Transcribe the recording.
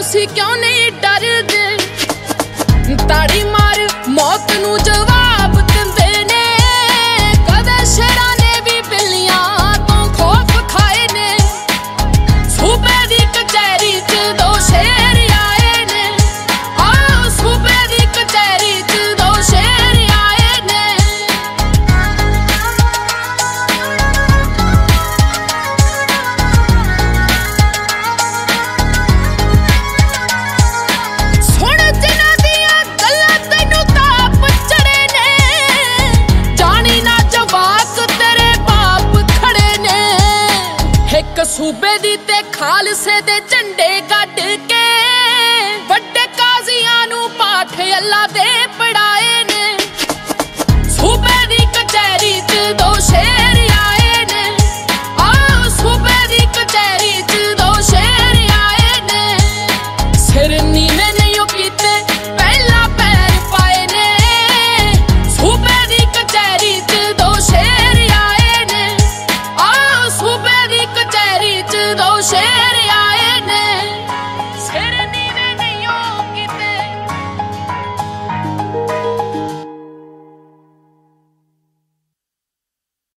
तुसी क्यों नहीं डरदे? ताड़ी मार मौत नू जवाब दिंदे ने। कदे शेरां ने भी बिल्लियां तो खौफ खाए ने। सूबे दी कचहरी च दो शेर आए ने। सूबे दी कचहरी च दो शेर आए ने। सुन जिन्हां दियां गल्लां तैनूं ताप चढ़े ने। जानी ना जवाक तेरे बाप खड़े ने। एक सूबे दी ते खालसे दे झंडे